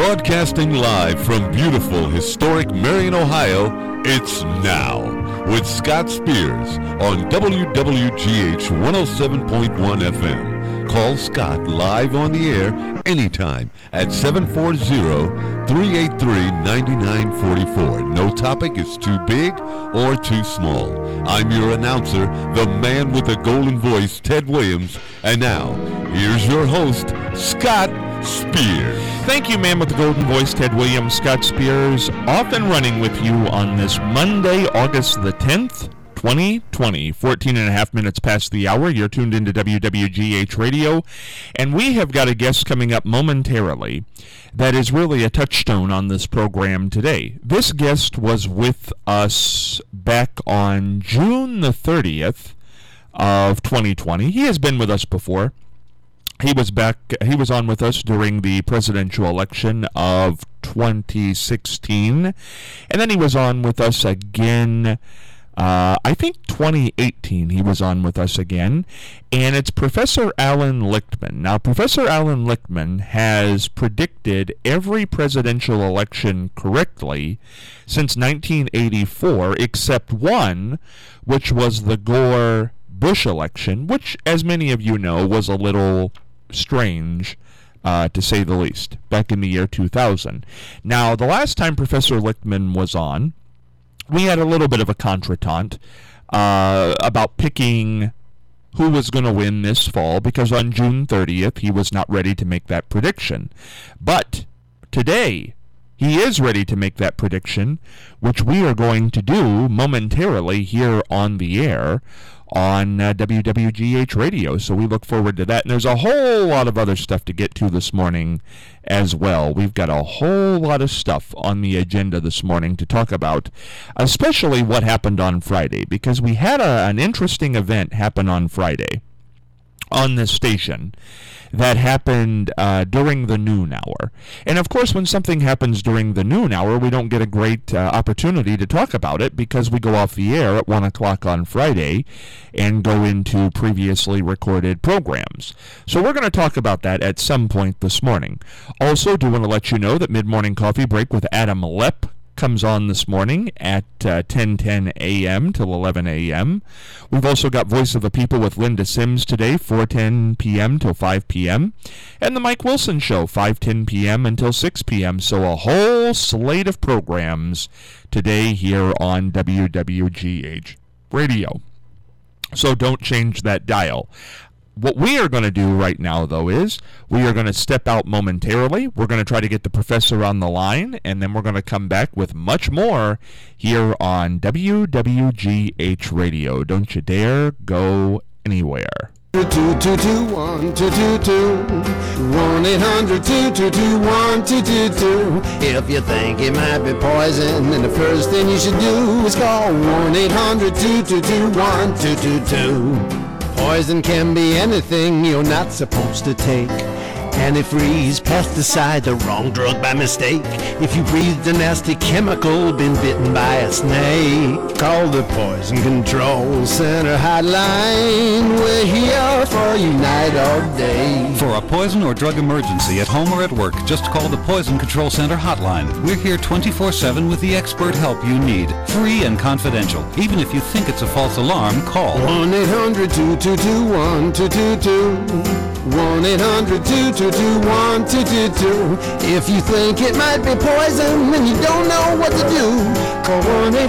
Broadcasting live from beautiful, historic Marion, Ohio, it's Now with Scott Spears on WWGH 107.1 FM. Call Scott live on the air anytime at 740-383-9944. No topic is too big or too small. I'm your announcer, the man with the golden voice, Ted Williams. And now, here's your host, Scott Spears. Thank you, man with the golden voice, Ted Williams. Scott Spears, off and running with you on this Monday, August the 10th, 2020, 14 and a half minutes past the hour. You're tuned into WWGH Radio, and we have got a guest coming up momentarily that is really a touchstone on this program today. This guest was with us back on June the 30th of 2020. He has been with us before. He was on with us during the presidential election of 2016, and then he was on with us again, I think 2018 he was on with us again, and it's Professor Alan Lichtman. Now, Professor Alan Lichtman has predicted every presidential election correctly since 1984, except one, which was the Gore-Bush election, which, as many of you know, was a little strange, to say the least, back in the year 2000. Now, the last time Professor Lichtman was on, we had a little bit of a contretemps about picking who was going to win this fall, because on June 30th, he was not ready to make that prediction. But today, he is ready to make that prediction, which we are going to do momentarily here on the air on WWGH Radio. So we look forward to that. And there's a whole lot of other stuff to get to this morning as well. We've got a whole lot of stuff on the agenda this morning to talk about, especially what happened on Friday, because we had an interesting event happen on Friday on this station that happened during the noon hour. And of course, when something happens during the noon hour, we don't get a great opportunity to talk about it, because we go off the air at 1 o'clock on Friday and go into previously recorded programs. So we're going to talk about that at some point this morning. Also, do want to let you know that Mid-Morning Coffee Break with Adam Lepp comes on this morning at 10:10 a.m. till 11 a.m. We've also got Voice of the People with Linda Sims today, 4:10 p.m. till 5 p.m. And the Mike Wilson Show, 5:10 p.m. until 6 p.m. So a whole slate of programs today here on WWGH Radio. So don't change that dial. What we are going to do right now, though, is we are going to step out momentarily. We're going to try to get the professor on the line, and then we're going to come back with much more here on WWGH Radio. Don't you dare go anywhere. 1-800-222-1222. If you think it might be poison, then the first thing you should do is call 1-800-222-1222. Poison can be anything you're not supposed to take. Antifreeze, pesticide, the wrong drug by mistake. If you breathed a nasty chemical, been bitten by a snake, call the Poison Control Center hotline. We're here for you night or day. For a poison or drug emergency at home or at work, just call the Poison Control Center hotline. We're here 24/7 with the expert help you need. Free and confidential. Even if you think it's a false alarm, call 1-800-222-1222. 1-800-222-1222. If you think it might be poison and you don't know what to do, call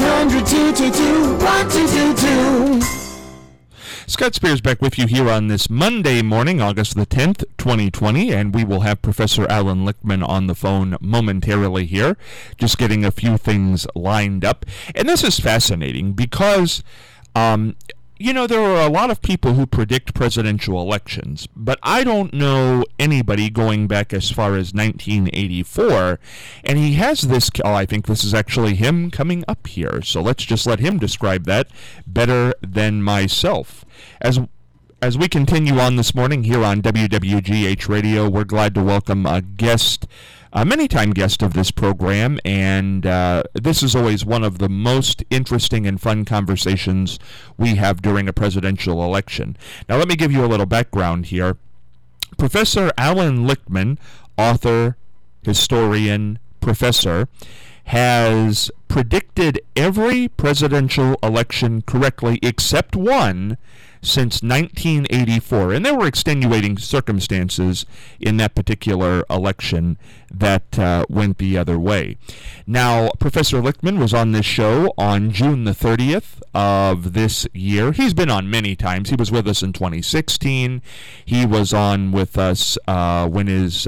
1-800-222-1222. Scott Spears back with you here on this Monday morning, August the 10th, 2020, and we will have Professor Alan Lichtman on the phone momentarily here, just getting a few things lined up. And this is fascinating because you know, there are a lot of people who predict presidential elections, but I don't know anybody going back as far as 1984, and he has this, I think this is actually him coming up here, so let's just let him describe that better than myself. As we continue on this morning here on WWGH Radio, we're glad to welcome a guest, a many-time guest of this program, and this is always one of the most interesting and fun conversations we have during a presidential election. Now, let me give you a little background here. Professor Alan Lichtman, author, historian, professor, has predicted every presidential election correctly except one since 1984. And there were extenuating circumstances in that particular election that went the other way. Now, Professor Lichtman was on this show on June the 30th of this year. He's been on many times. He was with us in 2016. He was on with us when his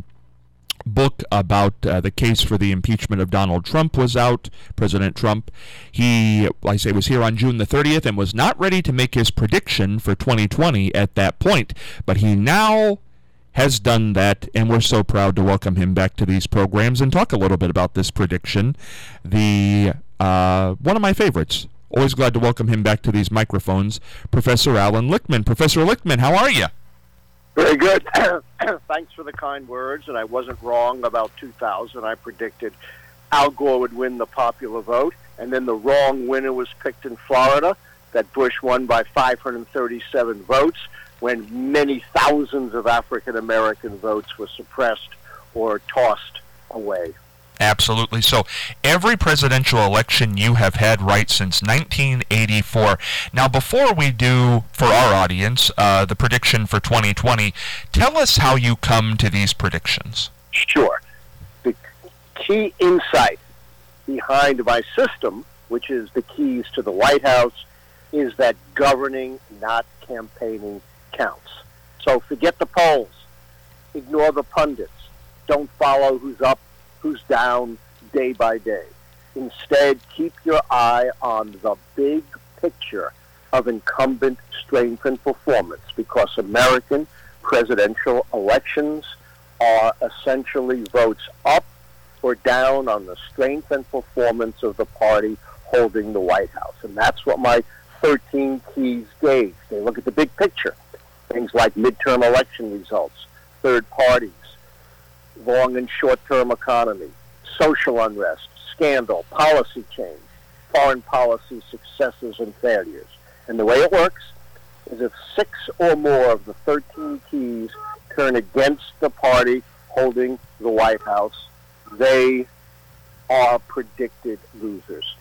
book about the case for the impeachment of Donald Trump was out, President Trump. He, like I say, was here on June the 30th and was not ready to make his prediction for 2020 at that point, but he now has done that, and we're so proud to welcome him back to these programs and talk a little bit about this prediction. One of my favorites. Always glad to welcome him back to these microphones, Professor Alan Lichtman. Professor Lichtman, how are you? Very good. Thanks for the kind words, and I wasn't wrong about 2000. I predicted Al Gore would win the popular vote, and then the wrong winner was picked in Florida, that Bush won by 537 votes, when many thousands of African-American votes were suppressed or tossed away. Absolutely. So every presidential election you have had right since 1984. Now, before we do, for our audience, the prediction for 2020, tell us how you come to these predictions. Sure. The key insight behind my system, which is the keys to the White House, is that governing, not campaigning, counts. So forget the polls. Ignore the pundits. Don't follow who's up, who's down day by day. Instead, keep your eye on the big picture of incumbent strength and performance, because American presidential elections are essentially votes up or down on the strength and performance of the party holding the White House. And that's what my 13 keys gauge. They look at the big picture. Things like midterm election results, third parties, long and short-term economy, social unrest, scandal, policy change, foreign policy successes and failures. And the way it works is if 6 or more of the 13 keys turn against the party holding the White House, they are predicted losers.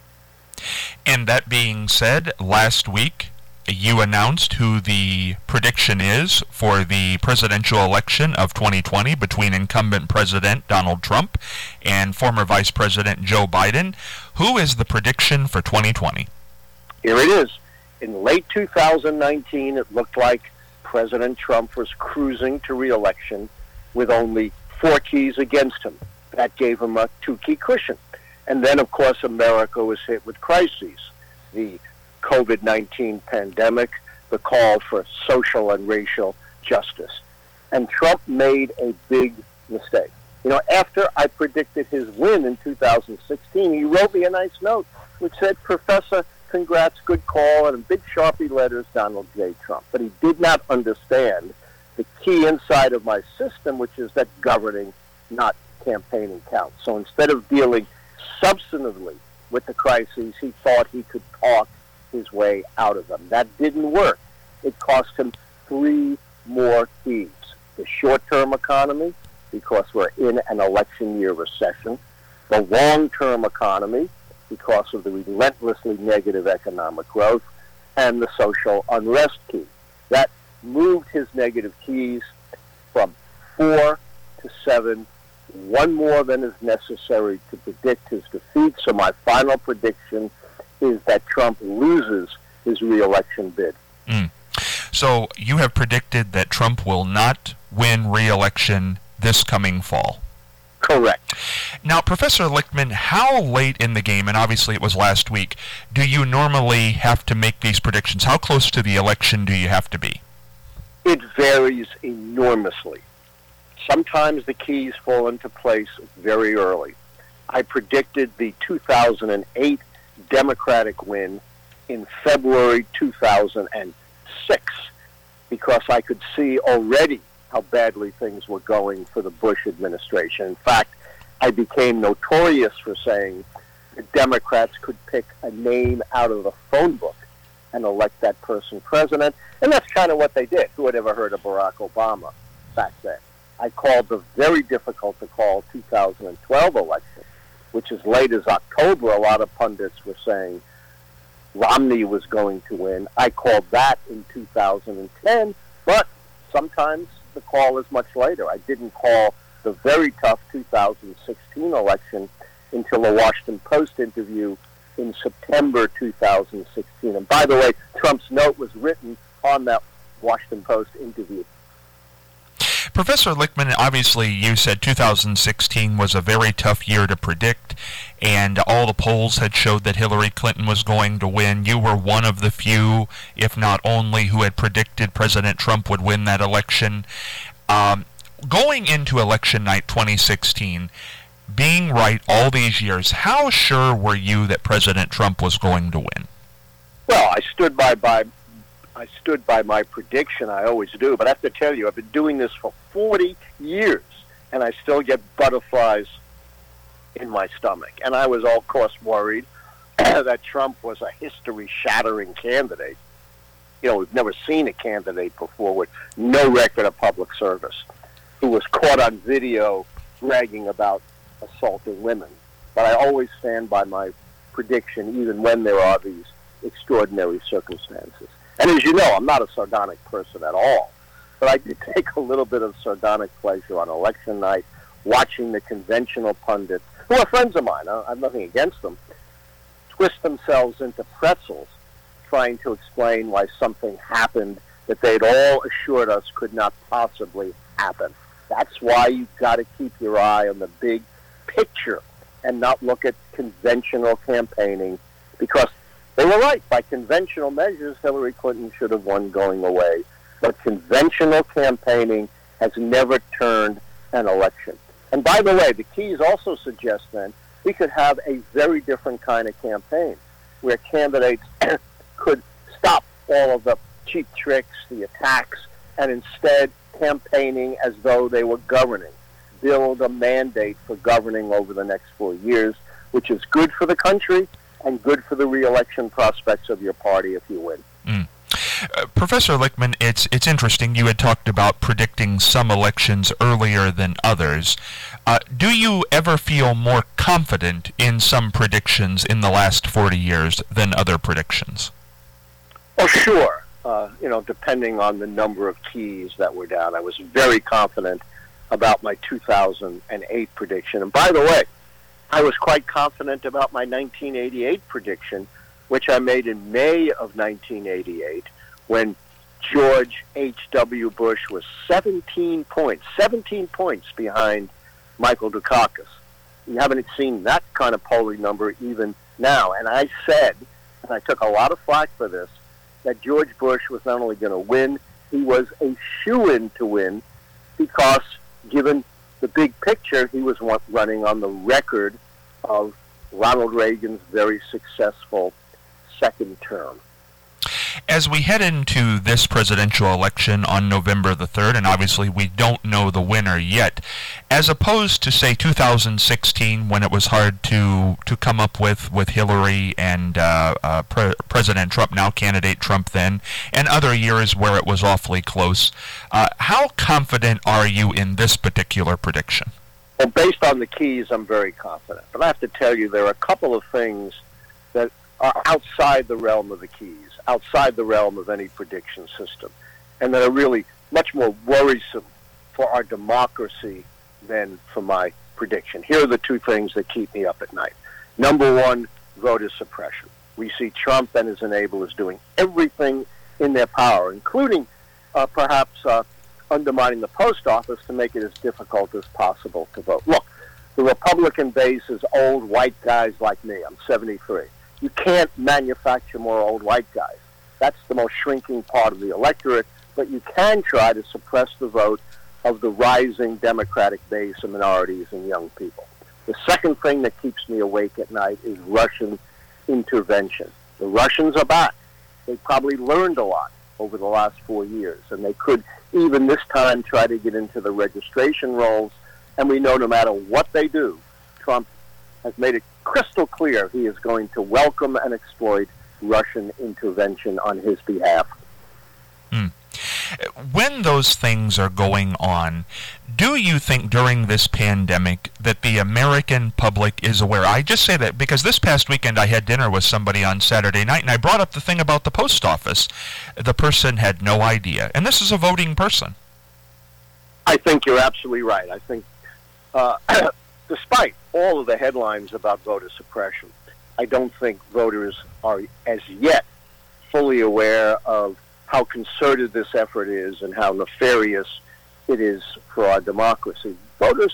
And that being said, last week you announced who the prediction is for the presidential election of 2020 between incumbent President Donald Trump and former Vice President Joe Biden. Who is the prediction for 2020? Here it is. In late 2019, it looked like President Trump was cruising to re-election with only 4 keys against him. That gave him a 2-key cushion. And then, of course, America was hit with crises. The COVID-19 pandemic, the call for social and racial justice. And Trump made a big mistake. You know, after I predicted his win in 2016, he wrote me a nice note which said, "Professor, congrats, good call," and in big Sharpie letters, Donald J. Trump. But he did not understand the key inside of my system, which is that governing, not campaigning, counts. So instead of dealing substantively with the crises, he thought he could talk his way out of them. That didn't work. It cost him 3 more keys. The short-term economy, because we're in an election year recession. The long-term economy, because of the relentlessly negative economic growth. And the social unrest key. That moved his negative keys from 4 to 7, 1 more than is necessary to predict his defeat. So my final prediction is that Trump loses his re-election bid. So you have predicted that Trump will not win re-election this coming fall. Correct. Now, Professor Lichtman, how late in the game, and obviously it was last week, do you normally have to make these predictions? How close to the election do you have to be? It varies enormously. Sometimes the keys fall into place very early. I predicted the 2008 Democratic win in February 2006 because I could see already how badly things were going for the Bush administration. In fact, I became notorious for saying the Democrats could pick a name out of the phone book and elect that person president, and that's kind of what they did. Who had ever heard of Barack Obama back then? I called the very difficult to call 2012 election, which as late as October, a lot of pundits were saying Romney was going to win. I called that in 2010, but sometimes the call is much later. I didn't call the very tough 2016 election until a Washington Post interview in September 2016. And by the way, Trump's note was written on that Washington Post interview. Professor Lichtman, obviously you said 2016 was a very tough year to predict, and all the polls had showed that Hillary Clinton was going to win. You were one of the few, if not only, who had predicted President Trump would win that election. Going into election night 2016, being right all these years, how sure were you that President Trump was going to win? Well, I stood by my prediction. I always do. But I have to tell you, I've been doing this for 40 years, and I still get butterflies in my stomach. And I was, of course, worried that Trump was a history-shattering candidate. You know, we've never seen a candidate before with no record of public service who was caught on video bragging about assaulting women. But I always stand by my prediction, even when there are these extraordinary circumstances. And as you know, I'm not a sardonic person at all, but I did take a little bit of sardonic pleasure on election night watching the conventional pundits, who are friends of mine, I have nothing against them, twist themselves into pretzels trying to explain why something happened that they'd all assured us could not possibly happen. That's why you've got to keep your eye on the big picture and not look at conventional campaigning, because they were right. By conventional measures, Hillary Clinton should have won going away. But conventional campaigning has never turned an election. And by the way, the keys also suggest then we could have a very different kind of campaign where candidates could stop all of the cheap tricks, the attacks, and instead campaigning as though they were governing. Build a mandate for governing over the next 4 years, which is good for the country and good for the re-election prospects of your party if you win. Professor Lichtman, it's interesting. You had talked about predicting some elections earlier than others. Do you ever feel more confident in some predictions in the last 40 years than other predictions? Oh, sure. Depending on the number of keys that were down. I was very confident about my 2008 prediction. And by the way, I was quite confident about my 1988 prediction, which I made in May of 1988, when George H.W. Bush was 17 points behind Michael Dukakis. You haven't seen that kind of polling number even now. And I said, and I took a lot of flack for this, that George Bush was not only going to win, he was a shoo-in to win, because given the big picture, he was running on the record of Ronald Reagan's very successful second term. As we head into this presidential election on November the 3rd, and obviously we don't know the winner yet, as opposed to, say, 2016, when it was hard to come up with Hillary and President Trump, now candidate Trump then, and other years where it was awfully close, how confident are you in this particular prediction? Well, based on the keys, I'm very confident. But I have to tell you, there are a couple of things that are outside the realm of the keys, outside the realm of any prediction system, and that are really much more worrisome for our democracy than for my prediction. Here are the two things that keep me up at night. Number one, voter suppression. We see Trump and his enablers doing everything in their power, including perhaps undermining the post office to make it as difficult as possible to vote. Look, the Republican base is old white guys like me. I'm 73. You can't manufacture more old white guys. That's the most shrinking part of the electorate, but you can try to suppress the vote of the rising Democratic base of minorities and young people. The second thing that keeps me awake at night is Russian intervention. The Russians are back. They probably learned a lot over the last 4 years, and they could even this time try to get into the registration rolls. And we know no matter what they do, Trump has made it crystal clear he is going to welcome and exploit Russian intervention on his behalf. When those things are going on, do you think during this pandemic that the American public is aware? I just say that because this past weekend I had dinner with somebody on Saturday night, and I brought up the thing about the post office. The person had no idea, and this is a voting person. I think you're absolutely right. I think despite all of the headlines about voter suppression, I don't think voters are as yet fully aware of how concerted this effort is and how nefarious it is for our democracy. Voters,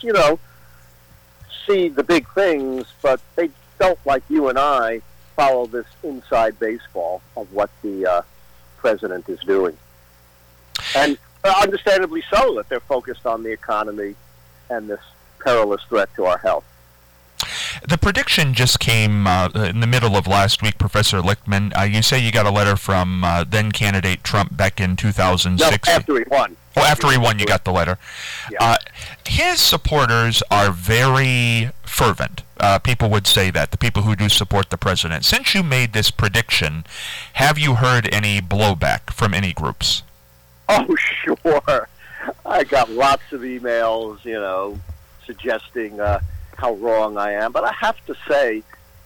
see the big things, but they don't, like you and I, follow this inside baseball of what the president is doing. And understandably so, that they're focused on the economy and this perilous threat to our health. The prediction just came in the middle of last week, Professor Lichtman. You say you got a letter from then-candidate Trump back in 2006. No, after he won. Oh, after he won, you got the letter. Yeah. His supporters are very fervent. People would say that, the people who do support the president. Since you made this prediction, have you heard any blowback from any groups? Oh, sure. I got lots of emails, suggesting how wrong I am. But I have to say,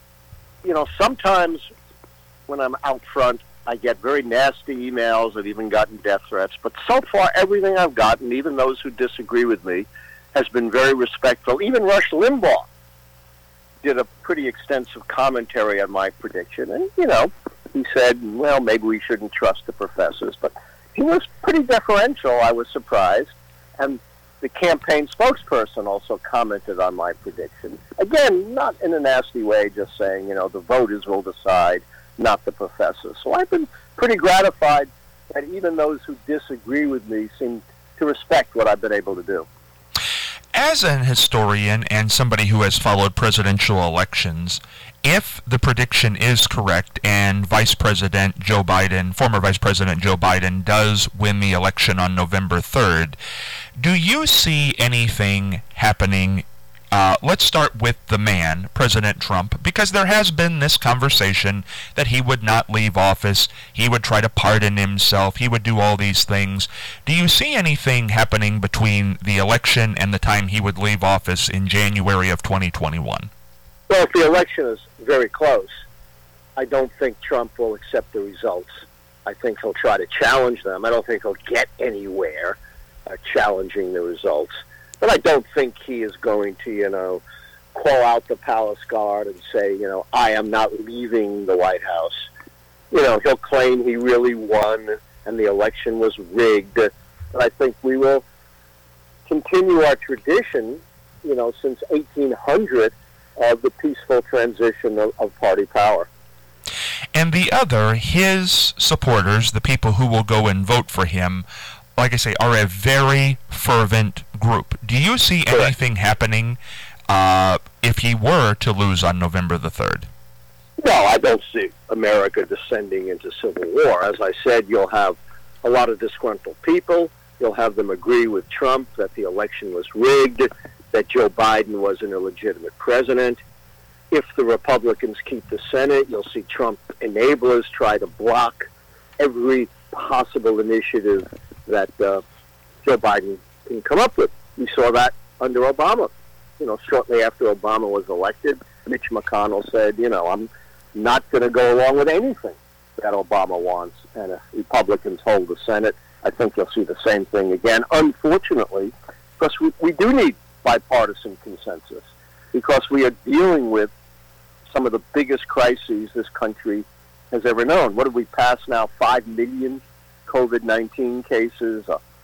sometimes when I'm out front, I get very nasty emails. I've even gotten death threats. But so far, everything I've gotten, even those who disagree with me, has been very respectful. Even Rush Limbaugh did a pretty extensive commentary on my prediction. And, he said, well, maybe we shouldn't trust the professors. But he was pretty deferential. I was surprised. And the campaign spokesperson also commented on my prediction. Again, not in a nasty way, just saying, the voters will decide, not the professors. So I've been pretty gratified that even those who disagree with me seem to respect what I've been able to do. As an historian and somebody who has followed presidential elections, if the prediction is correct and former Vice President Joe Biden does win the election on November 3rd, do you see anything happening? Let's start with the man, President Trump, because there has been this conversation that he would not leave office, he would try to pardon himself, he would do all these things. Do you see anything happening between the election and the time he would leave office in January of 2021? Well, if the election is very close, I don't think Trump will accept the results. I think he'll try to challenge them. I don't think he'll get anywhere challenging the results. But I don't think he is going to, call out the palace guard and say, I am not leaving the White House. He'll claim he really won and the election was rigged. But I think we will continue our tradition, since 1800 of the peaceful transition of party power. And the other, his supporters, the people who will go and vote for him, like I say, are a very fervent group. Do you see anything happening if he were to lose on November the 3rd? No, I don't see America descending into civil war. As I said, you'll have a lot of disgruntled people. You'll have them agree with Trump that the election was rigged, that Joe Biden was an illegitimate president. If the Republicans keep the Senate, you'll see Trump enablers try to block every possible initiative that Joe Biden can come up with. We saw that under Obama. Shortly after Obama was elected, Mitch McConnell said, I'm not going to go along with anything that Obama wants. And if Republicans hold the Senate, I think you'll see the same thing again. Unfortunately, because we do need bipartisan consensus, because we are dealing with some of the biggest crises this country has ever known. What have we passed now? 5 million COVID-19 cases,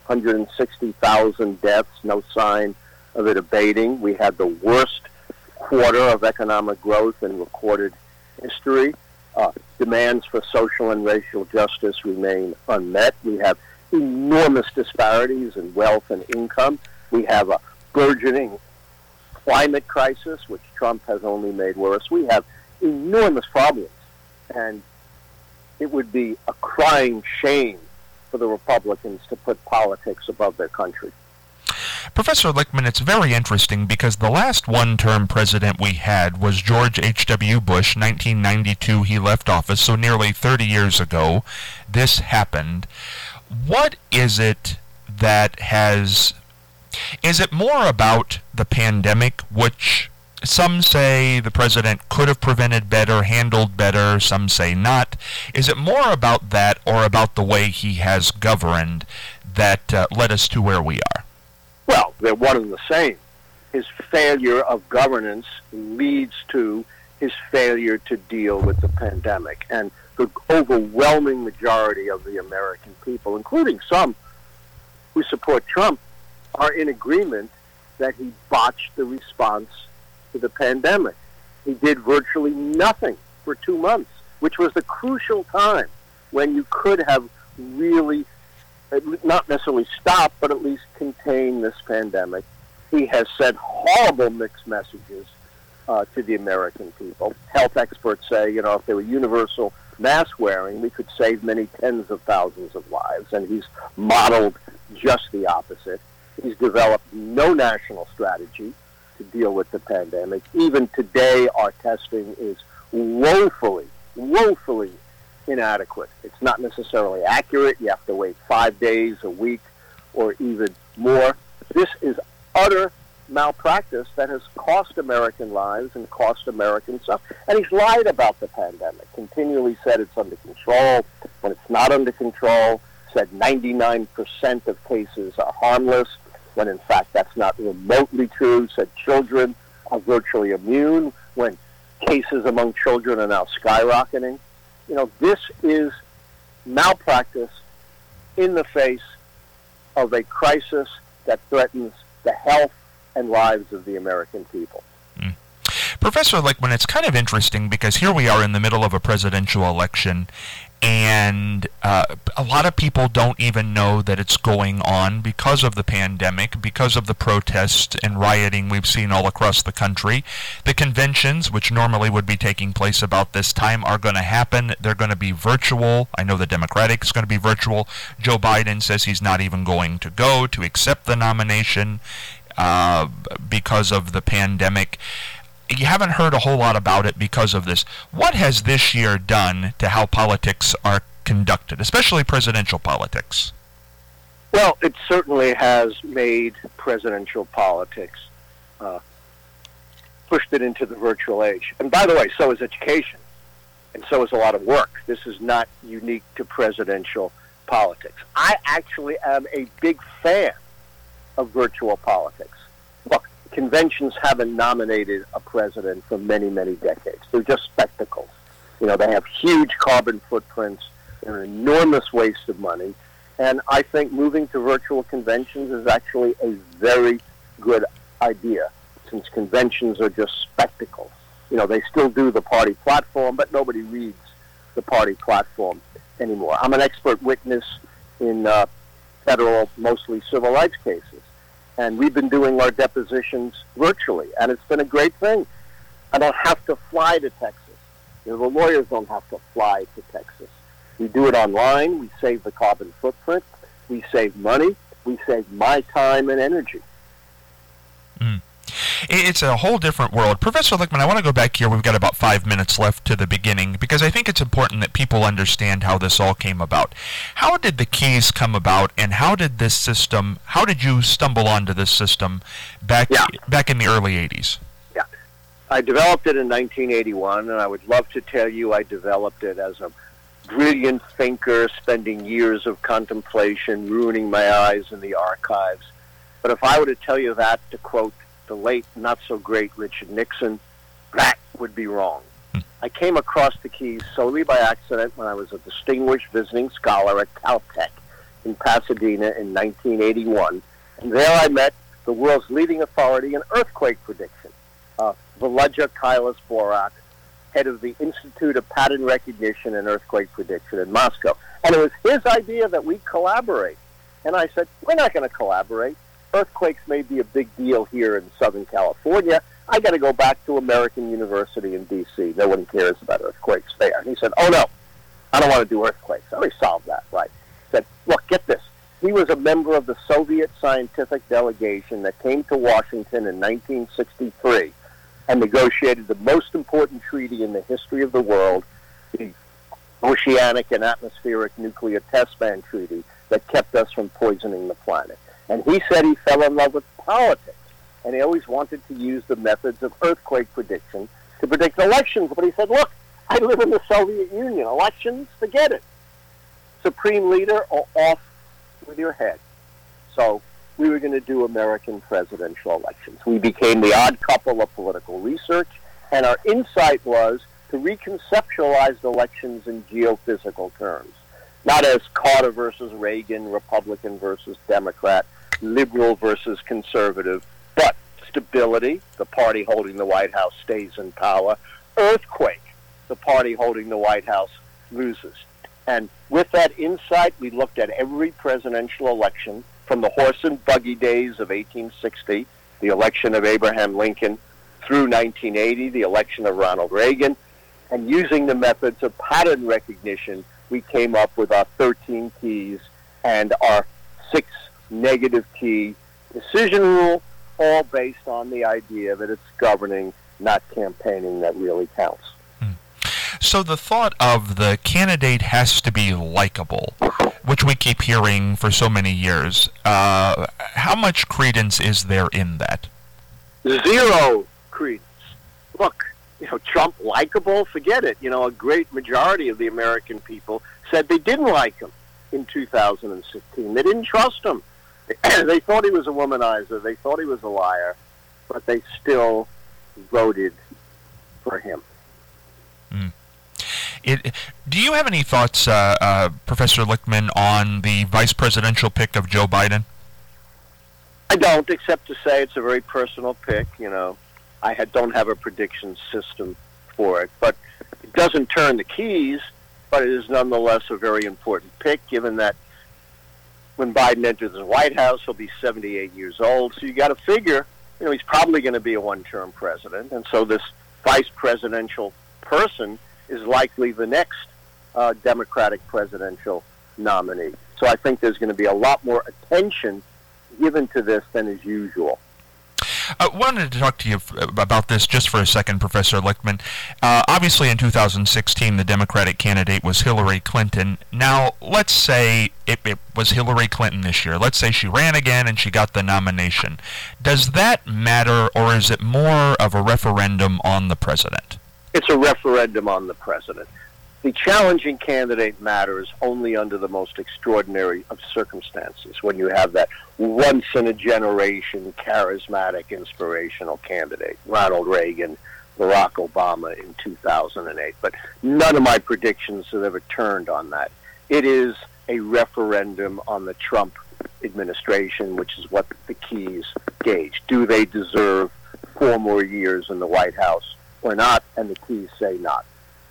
160,000 deaths, no sign of it abating. We had the worst quarter of economic growth in recorded history. Demands for social and racial justice remain unmet. We have enormous disparities in wealth and income. We have a burgeoning climate crisis, which Trump has only made worse. We have enormous problems, and it would be a crying shame for the Republicans to put politics above their country. Professor Lichtman, it's very interesting because the last one-term president we had was George H.W. Bush. 1992, he left office, so nearly 30 years ago, this happened. what is it that is it more about the pandemic, which some say the president could have prevented better, handled better, some say not? Is it more about that or about the way he has governed that led us to where we are? Well, they're one and the same. His failure of governance leads to his failure to deal with the pandemic. And the overwhelming majority of the American people, including some who support Trump, are in agreement that he botched the response to the pandemic. He did virtually nothing for 2 months, which was the crucial time when you could have really, not necessarily stopped, but at least contained this pandemic. He has said horrible mixed messages to the American people. Health experts say, if there were universal mask wearing, we could save many tens of thousands of lives, and he's modeled just the opposite. He's developed no national strategy to deal with the pandemic. Even today, our testing is woefully inadequate. It's not necessarily accurate. You have to wait 5 days, a week, or even more. This is utter malpractice that has cost American lives and cost Americans stuff. And he's lied about the pandemic, continually said it's under control when it's not under control, said 99% of cases are harmless, when in fact that's not remotely true, said children are virtually immune, when cases among children are now skyrocketing. This is malpractice in the face of a crisis that threatens the health and lives of the American people. Professor Lichtman, it's kind of interesting because here we are in the middle of a presidential election, and a lot of people don't even know that it's going on because of the pandemic, because of the protests and rioting we've seen all across the country. The conventions, which normally would be taking place about this time, are going to happen. They're going to be virtual. I know the Democratic is going to be virtual. Joe Biden says he's not even going to go to accept the nomination because of the pandemic. You haven't heard a whole lot about it because of this. What has this year done to how politics are conducted, especially presidential politics? Well, it certainly has made presidential politics, pushed it into the virtual age. And by the way, so is education, and so is a lot of work. This is not unique to presidential politics. I actually am a big fan of virtual politics. Look, conventions haven't nominated a president for many, many decades. They're just spectacles. They have huge carbon footprints. They're an enormous waste of money. And I think moving to virtual conventions is actually a very good idea, since conventions are just spectacles. They still do the party platform, but nobody reads the party platform anymore. I'm an expert witness in federal, mostly civil rights cases. And we've been doing our depositions virtually, and it's been a great thing. I don't have to fly to Texas. The lawyers don't have to fly to Texas. We do it online. We save the carbon footprint. We save money. We save my time and energy. It's a whole different world. Professor Lichtman, I want to go back here. We've got about 5 minutes left to the beginning, because I think it's important that people understand how this all came about. How did the keys come about, and how did you stumble onto this system back in the early 80s? Yeah. I developed it in 1981, and I would love to tell you I developed it as a brilliant thinker, spending years of contemplation, ruining my eyes in the archives. But if I were to tell you that, to quote the late, not-so-great Richard Nixon, that would be wrong. I came across the keys solely by accident when I was a distinguished visiting scholar at Caltech in Pasadena in 1981. And there I met the world's leading authority in earthquake prediction, Volodya Kailas-Borak, head of the Institute of Pattern Recognition and Earthquake Prediction in Moscow. And it was his idea that we collaborate. And I said, we're not going to collaborate. Earthquakes may be a big deal here in Southern California. I got to go back to American University in D.C. No one cares about earthquakes there. And he said, oh, no, I don't want to do earthquakes. I already solved that, right? He said, look, get this. He was a member of the Soviet scientific delegation that came to Washington in 1963 and negotiated the most important treaty in the history of the world, the oceanic and atmospheric nuclear test ban treaty that kept us from poisoning the planet. And he said he fell in love with politics, and he always wanted to use the methods of earthquake prediction to predict elections. But he said, look, I live in the Soviet Union. Elections, forget it. Supreme leader or off with your head. So we were going to do American presidential elections. We became the odd couple of political research, and our insight was to reconceptualize elections in geophysical terms, not as Carter versus Reagan, Republican versus Democrat, liberal versus conservative, but stability, the party holding the White House stays in power, earthquake, the party holding the White House loses. And with that insight, we looked at every presidential election from the horse and buggy days of 1860, the election of Abraham Lincoln, through 1980, the election of Ronald Reagan, and using the methods of pattern recognition, we came up with our 13 keys and our 6 negative key decision rule, all based on the idea that it's governing, not campaigning, that really counts. So the thought of the candidate has to be likable, which we keep hearing for so many years, how much credence is there in that? Zero credence. Look, Trump likable, forget it. A great majority of the American people said they didn't like him in 2016. They didn't trust him. They thought he was a womanizer. They thought he was a liar, but they still voted for him. Do you have any thoughts, Professor Lichtman, on the vice presidential pick of Joe Biden? I don't, except to say it's a very personal pick. I don't have a prediction system for it, but it doesn't turn the keys, but it is nonetheless a very important pick, given that when Biden enters the White House, he'll be 78 years old. So you got to figure, he's probably going to be a one-term president, and so this vice presidential person is likely the next Democratic presidential nominee. So I think there's going to be a lot more attention given to this than is usual. I wanted to talk to you about this just for a second, Professor Lichtman. Obviously, in 2016, the Democratic candidate was Hillary Clinton. Now, let's say it was Hillary Clinton this year. Let's say she ran again and she got the nomination. Does that matter, or is it more of a referendum on the president? It's a referendum on the president. The challenging candidate matters only under the most extraordinary of circumstances, when you have that once-in-a-generation, charismatic, inspirational candidate, Ronald Reagan, Barack Obama in 2008. But none of my predictions have ever turned on that. It is a referendum on the Trump administration, which is what the keys gauge. Do they deserve 4 more years in the White House or not? And the keys say not.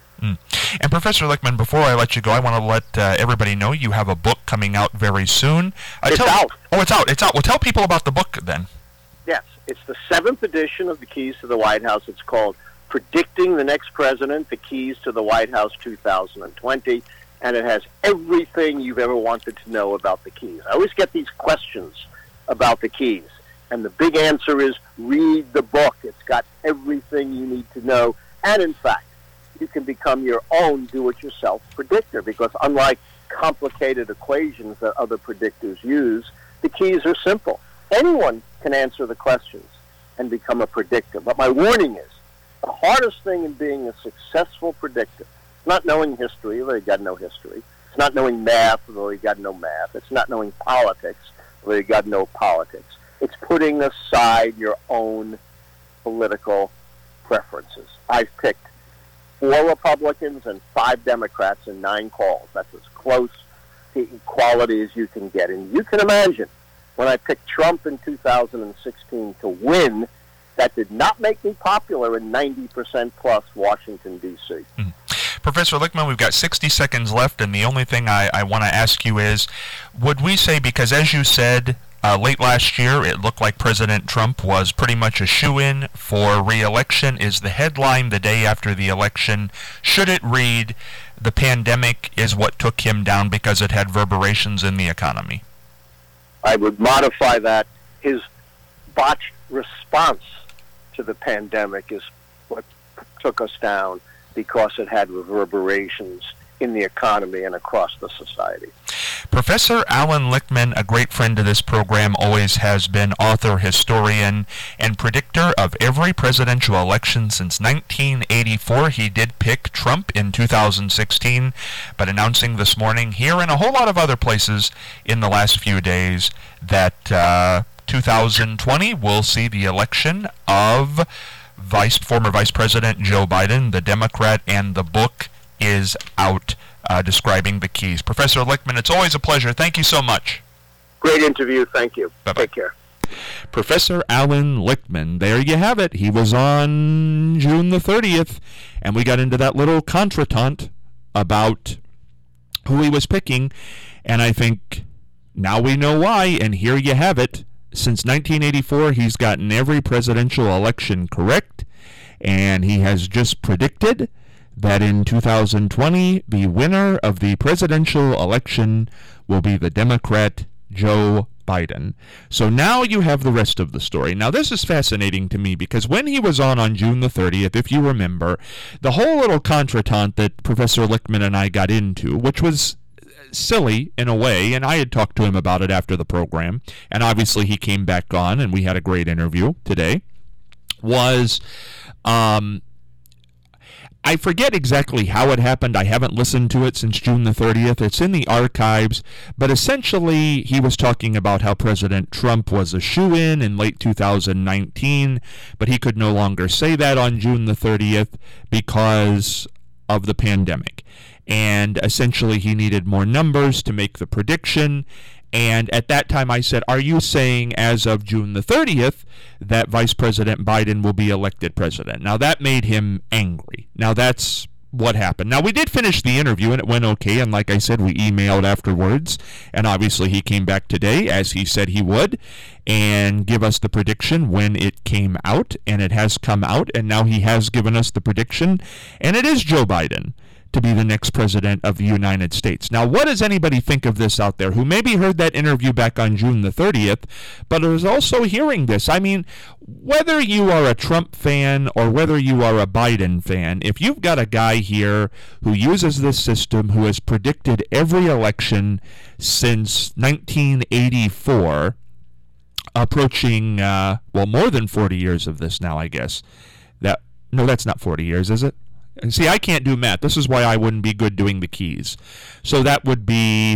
And Professor Lichtman, before I let you go, I want to let everybody know you have a book coming out very soon. It's out. Oh, it's out. Well, tell people about the book then. Yes, it's the 7th edition of the Keys to the White House. It's called Predicting the Next President, The Keys to the White House 2020, and it has everything you've ever wanted to know about the keys. I always get these questions about the keys, and the big answer is read the book. It's got everything you need to know, and in fact, you can become your own do-it-yourself predictor, because unlike complicated equations that other predictors use, the keys are simple. Anyone can answer the questions and become a predictor. But my warning is, the hardest thing in being a successful predictor is not knowing history, although you got no history. It's not knowing math, although you got no math. It's not knowing politics, although you got no politics. It's putting aside your own political preferences. I've picked 4 Republicans and 5 Democrats in 9 calls. That's as close to equality as you can get. And you can imagine, when I picked Trump in 2016 to win, that did not make me popular in 90% plus Washington, D.C. Professor Lichtman, we've got 60 seconds left, and the only thing I want to ask you is, would we say, because as you said, late last year, it looked like President Trump was pretty much a shoo-in for re-election. Is the headline the day after the election, should it read, the pandemic is what took him down because it had reverberations in the economy? I would modify that. His botched response to the pandemic is what took us down, because it had reverberations in the economy and across the society. Professor Alan Lichtman, a great friend of this program, always has been author, historian, and predictor of every presidential election since 1984. He did pick Trump in 2016, but announcing this morning here and a whole lot of other places in the last few days that 2020 will see the election of former Vice President Joe Biden, the Democrat, and the book is out describing the keys. Professor Lichtman, it's always a pleasure. Thank you so much. Great interview. Thank you. Bye-bye. Take care. Professor Alan Lichtman, there you have it. He was on June the 30th, and we got into that little contretemps about who he was picking, and I think now we know why, and here you have it. Since 1984, he's gotten every presidential election correct, and he has just predicted that in 2020, the winner of the presidential election will be the Democrat Joe Biden. So now you have the rest of the story. Now this is fascinating to me because when he was on June the 30th, if you remember, the whole little contretemps that Professor Lichtman and I got into, which was silly in a way, and I had talked to him about it after the program, and obviously he came back on and we had a great interview today, was I forget exactly how it happened. I haven't listened to it since June the 30th. It's in the archives. But essentially, he was talking about how President Trump was a shoo-in in late 2019, but he could no longer say that on June the 30th because of the pandemic. And essentially, he needed more numbers to make the prediction. And at that time I said, are you saying as of June the 30th that Vice President Biden will be elected president? Now that made him angry. Now that's what happened. Now we did finish the interview and it went okay. And like I said, we emailed afterwards. And obviously he came back today as he said he would and give us the prediction when it came out. And it has come out. And now he has given us the prediction. And it is Joe Biden to be the next president of the United States. Now, what does anybody think of this out there who maybe heard that interview back on June the 30th, but is also hearing this? I mean, whether you are a Trump fan or whether you are a Biden fan, if you've got a guy here who uses this system, who has predicted every election since 1984, approaching, more than 40 years of this now, I guess. No, that's not 40 years, is it? See, I can't do math. This is why I wouldn't be good doing the keys. So that would be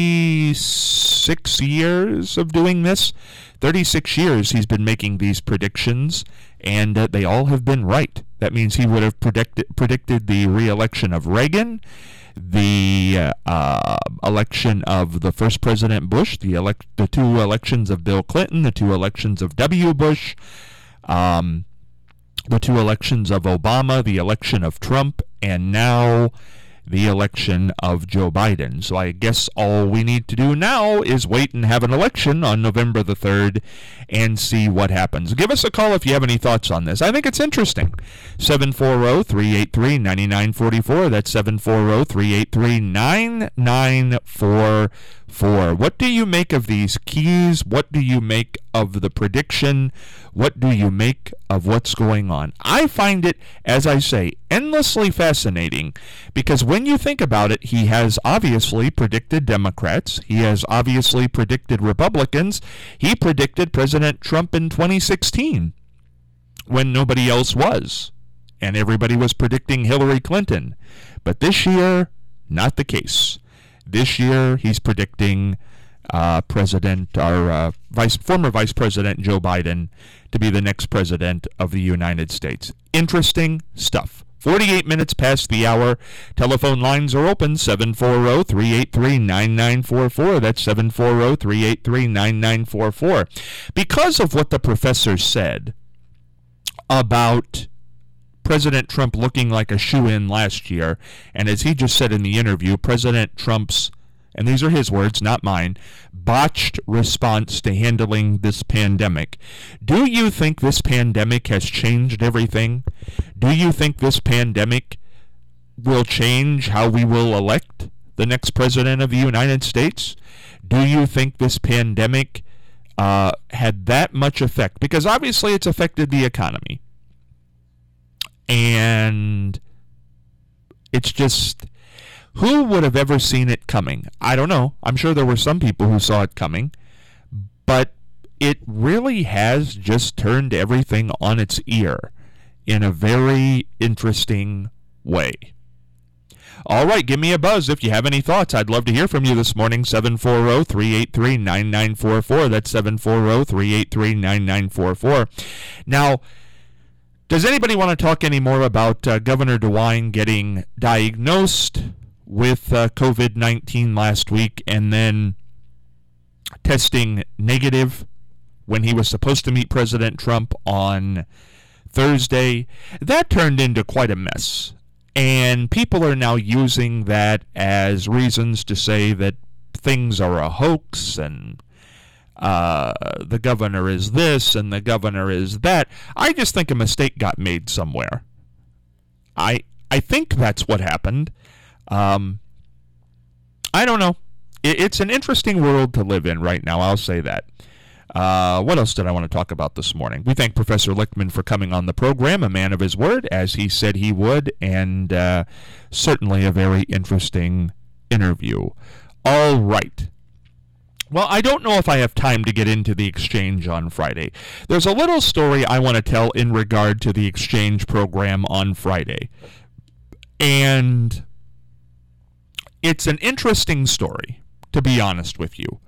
36 years of doing this. 36 years he's been making these predictions, and they all have been right. That means he would have predicted the re-election of Reagan, the election of the first President Bush, the two elections of Bill Clinton, the two elections of W. Bush, the two elections of Obama, the election of Trump, and now the election of Joe Biden. So I guess all we need to do now is wait and have an election on November the 3rd and see what happens. Give us a call if you have any thoughts on this. I think it's interesting. 740-383-9944. That's 740-383-9944. What do you make of these keys? What do you make of the prediction? What do you make of what's going on? I find it, as I say, endlessly fascinating because when you think about it, he has obviously predicted Democrats. He has obviously predicted Republicans. He predicted President Trump in 2016 when nobody else was, and everybody was predicting Hillary Clinton. But this year, not the case. This year, he's predicting former Vice President Joe Biden to be the next president of the United States. Interesting stuff. 48 minutes past the hour. Telephone lines are open, 740-383-9944. That's 740-383-9944. Because of what the professor said about President Trump looking like a shoo-in last year, and as he just said in the interview, President Trump's, and these are his words, not mine, botched response to handling this pandemic. Do you think this pandemic has changed everything? Do you think this pandemic will change how we will elect the next president of the United States? Do you think this pandemic had that much effect? Because obviously it's affected the economy. And it's just, Who would have ever seen it coming? I don't know. I'm sure there were some people who saw it coming, but it really has just turned everything on its ear in a very interesting way. All right, give me a buzz if you have any thoughts. I'd love to hear from you this morning, 740-383-9944. That's 740-383-9944. Now, does anybody want to talk any more about Governor DeWine getting diagnosed with COVID-19 last week and then testing negative when he was supposed to meet President Trump on Thursday? That turned into quite a mess. And people are now using that as reasons to say that things are a hoax and the governor is this and the governor is that. I just think a mistake got made somewhere. I think that's what happened. I don't know. It's an interesting world to live in right now, I'll say that. What else did I want to talk about this morning? We thank Professor Lichtman for coming on the program, a man of his word, as he said he would, and certainly a very interesting interview. All right. Well, I don't know if I have time to get into the exchange on Friday. There's a little story I want to tell in regard to the exchange program on Friday. And it's an interesting story, to be honest with you,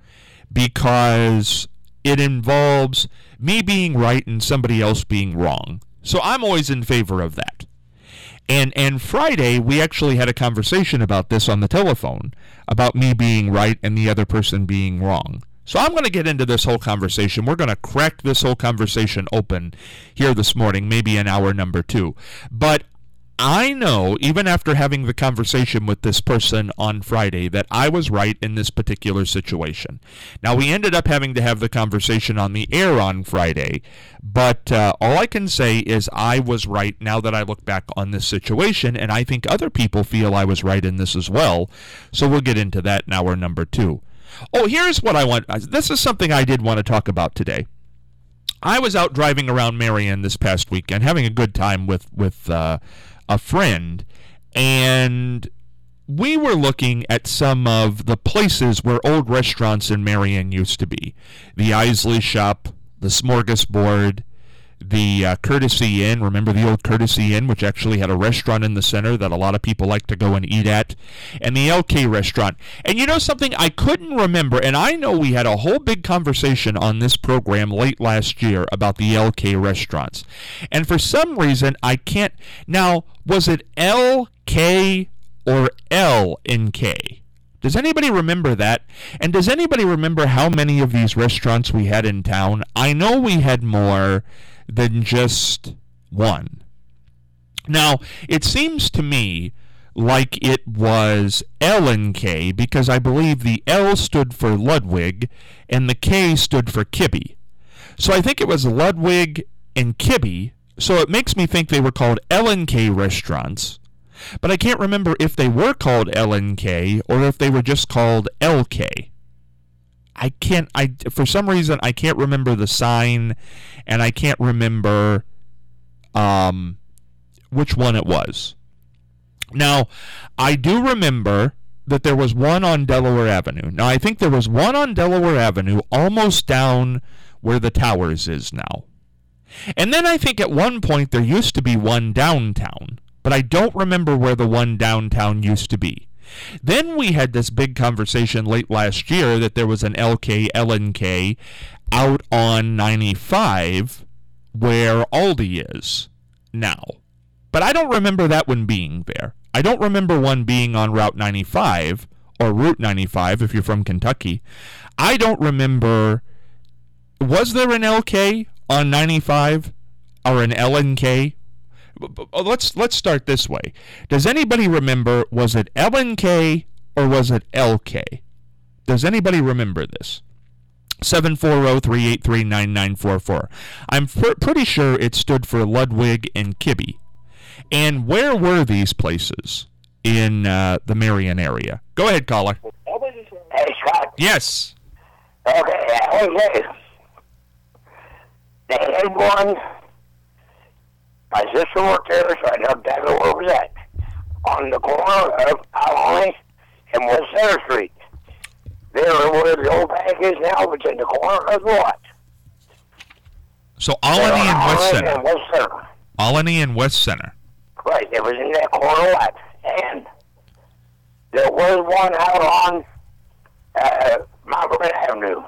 because it involves me being right and somebody else being wrong. So I'm always in favor of that. And Friday, we actually had a conversation about this on the telephone, about me being right and the other person being wrong. So I'm going to get into this whole conversation. We're going to crack this whole conversation open here this morning, maybe in hour number 2. But I know, even after having the conversation with this person on Friday, that I was right in this particular situation. Now, we ended up having to have the conversation on the air on Friday, but all I can say is I was right now that I look back on this situation, and I think other people feel I was right in this as well. So we'll get into that in hour number 2. Oh, here's what I want. This is something I did want to talk about today. I was out driving around Marion this past weekend, having a good time with a friend, and we were looking at some of the places where old restaurants in Marion used to be. The Isley Shop, the Smorgasbord, the Courtesy Inn. Remember the old Courtesy Inn, which actually had a restaurant in the center that a lot of people like to go and eat at, and the LK restaurant. And you know something? I couldn't remember, and I know we had a whole big conversation on this program late last year about the LK restaurants. And for some reason, I can't. Now, was it LK or L&K? Does anybody remember that? And does anybody remember how many of these restaurants we had in town? I know we had more than just one. Now, it seems to me like it was L&K because I believe the L stood for Ludwig and the K stood for Kibbe. So I think it was Ludwig and Kibbe, so it makes me think they were called L&K restaurants. But I can't remember if they were called L&K or if they were just called LK. For some reason, I can't remember the sign, and I can't remember which one it was. Now, I do remember that there was one on Delaware Avenue. Now, I think there was one on Delaware Avenue almost down where the Towers is now. And then I think at one point there used to be one downtown, but I don't remember where the one downtown used to be. Then we had this big conversation late last year that there was an LK, L&K out on 95 where Aldi is now. But I don't remember that one being there. I don't remember one being on Route 95 or Route 95 if you're from Kentucky. I don't remember. Was there an LK on 95 or an L&K? Let's start this way. Does anybody remember, was it L&K or was it LK? Does anybody remember this? 740-383-9944. I'm pretty sure it stood for Ludwig and Kibbe. And where were these places in the Marion area? Go ahead, caller. Hey, Scott. Yes. Okay. They had one. My sister worked there, so I know exactly where it was at. on the corner of Alani and West Center Street. There where the old bank is now, which in the corner of the lot. So Alani and West Center. And West Center. Alani and West Center. Right, it was in that corner lot. And there was one out on Mount Vernon Avenue.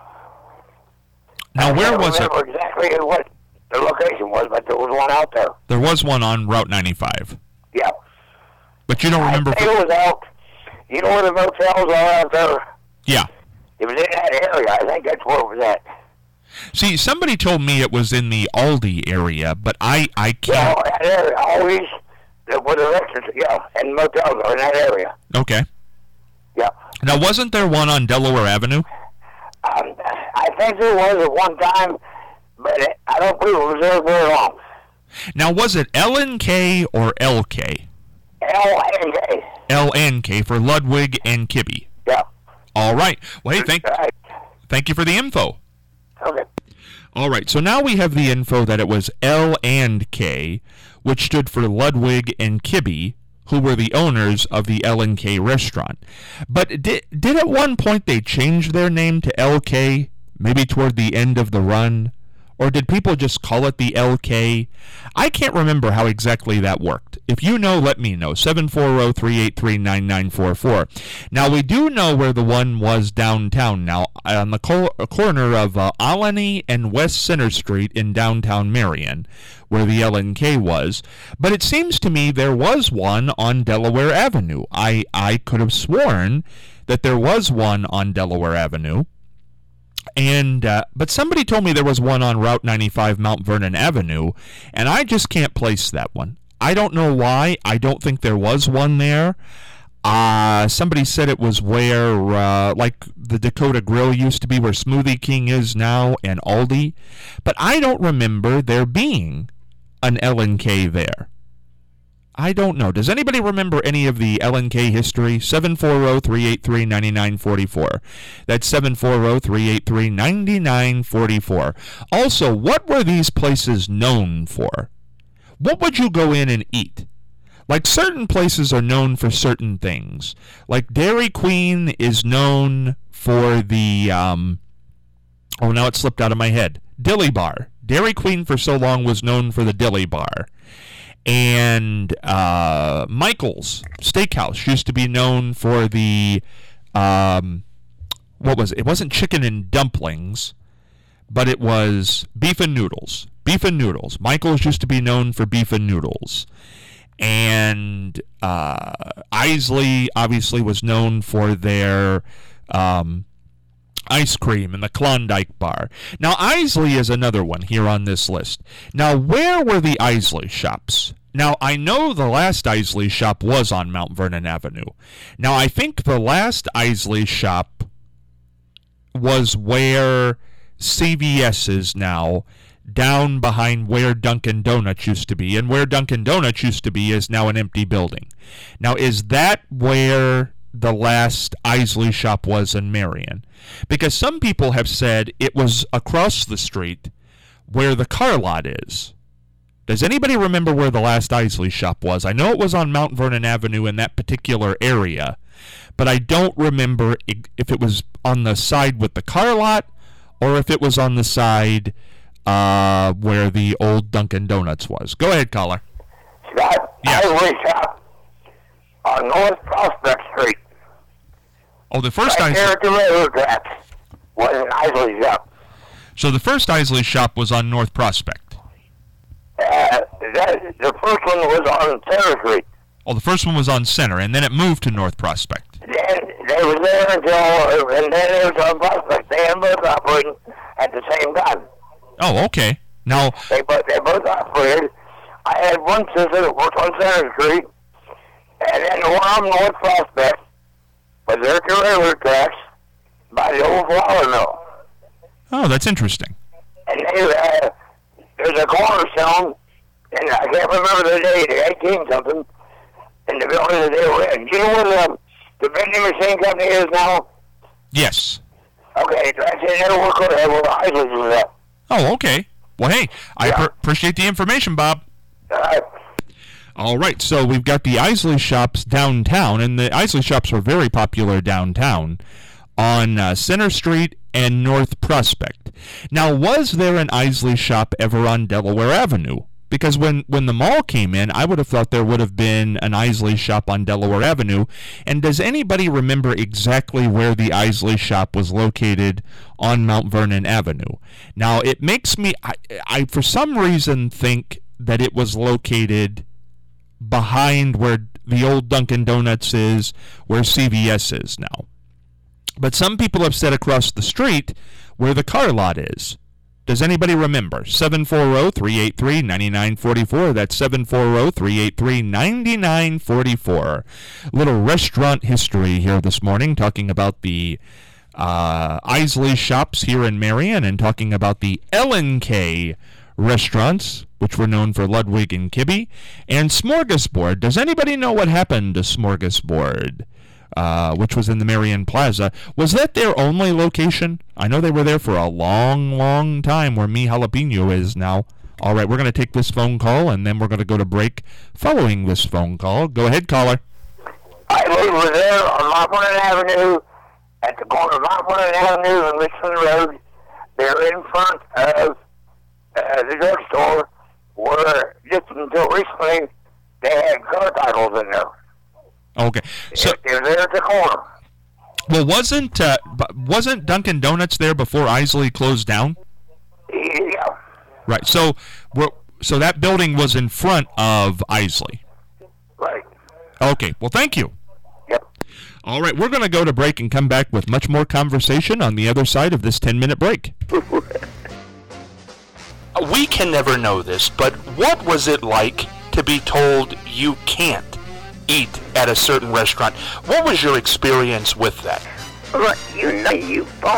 Now, where was it? I don't remember exactly what the location was, but there was one out there. There was one on Route 95. Yeah. But you don't remember... I think it was out... You know where the motels are out there? Yeah. It was in that area. I think that's where it was at. See, somebody told me it was in the Aldi area, but I can't... Yeah, that area. Always, where the restaurants, yeah, and motels are in that area. Okay. Yeah. Now, wasn't there one on Delaware Avenue? I think there was at one time, but I don't believe it was there very long. Now, was it LNK or LK? LNK. LNK for Ludwig and Kibbe. Yeah. All right. Well, hey, thank you for the info. Okay. All right. So now we have the info that it was L and K, which stood for Ludwig and Kibbe, who were the owners of the L&K restaurant. But did at one point they change their name to LK, maybe toward the end of the run? Or did people just call it the LK? I can't remember how exactly that worked. If you know, let me know. 740-383-9944. Now, we do know where the one was downtown now, on the corner of Alani and West Center Street in downtown Marion, where the L&K was. But it seems to me there was one on Delaware Avenue. I could have sworn that there was one on Delaware Avenue. And but somebody told me there was one on Route 95 Mount Vernon Avenue, and I just can't place that one. I don't know why. I don't think there was one there. Somebody said it was where, like the Dakota Grill used to be, where Smoothie King is now, and Aldi. But I don't remember there being an L&K there. I don't know. Does anybody remember any of the L&K history? 740-383-9944. That's 740-383-9944. Also, what were these places known for? What would you go in and eat? Like, certain places are known for certain things. Like, Dairy Queen is known for the, now it slipped out of my head. Dilly Bar. Dairy Queen for so long was known for the Dilly Bar. And Michael's Steakhouse used to be known for the, what was it? It wasn't chicken and dumplings, but it was beef and noodles. Beef and noodles. Michael's used to be known for beef and noodles. And Isley obviously was known for their ice cream and the Klondike Bar. Now, Isley is another one here on this list. Now, where were the Isley shops? Now, I know the last Isley shop was on Mount Vernon Avenue. Now, I think the last Isley shop was where CVS is now, down behind where Dunkin' Donuts used to be. And where Dunkin' Donuts used to be is now an empty building. Now, is that where the last Isley shop was in Marion? Because some people have said it was across the street where the car lot is. Does anybody remember where the last Isley shop was? I know it was on Mount Vernon Avenue in that particular area, but I don't remember if it was on the side with the car lot or if it was on the side where the old Dunkin' Donuts was. Go ahead, caller. Scott, Yes. Isley shop on North Prospect Street. Oh, the first Right Isley. there at the railroad tracks was an Isley shop. So the first Isley shop was on North Prospect. The first one was on Center Street. Oh, the first one was on Center, and then it moved to North Prospect. Then they were there and then it was on Prospect. They had both operating at the same time. Oh, okay. Now, They both operated. I had one sister that worked on Center Street, and then the one on North Prospect was there at the railroad tracks by the old flour mill. oh, that's interesting. And there's a cornerstone, and I can't remember the date, 18-something, in the building that they were in. Do you know where the vending machine company is now? Yes. Okay, that's in their work where the Isley was at. Oh, okay. Well, hey, I appreciate the information, Bob. All right, so we've got the Isley Shops downtown, and the Isley Shops were very popular downtown on Center Street and North Prospect. Now, was there an Isley Shop ever on Delaware Avenue? Because when the mall came in, I would have thought there would have been an Isley Shop on Delaware Avenue. And does anybody remember exactly where the Isley Shop was located on Mount Vernon Avenue? Now, it makes me, I for some reason think that it was located behind where the old Dunkin' Donuts is, where CVS is now. But some people have said across the street where the car lot is. Does anybody remember? 740-383-9944. That's 740-383-9944. Little restaurant history here this morning, talking about the Isley Shops here in Marion and talking about the L&K restaurants, which were known for Ludwig and Kibbe, and Smorgasbord. Does anybody know what happened to Smorgasbord, which was in the Marion Plaza? Was that their only location? I know they were there for a long, long time, where Mi Jalapeno is now. All right, we're going to take this phone call, and then we're going to go to break following this phone call. Go ahead, caller. I live over there on Montmorency Avenue, at the corner of Montmorency Avenue and Richmond Road. They're in front of the drugstore, where just until recently they had car titles in there. Okay, so they're there at the corner. Well, wasn't Dunkin' Donuts there before Isley closed down? Yeah. Right. So that building was in front of Isley. Right. Okay. Well, thank you. Yep. All right, we're going to go to break and come back with much more conversation on the other side of this 10-minute break. We can never know this, but what was it like to be told you can't eat at a certain restaurant? What was your experience with that? Look, you know you phone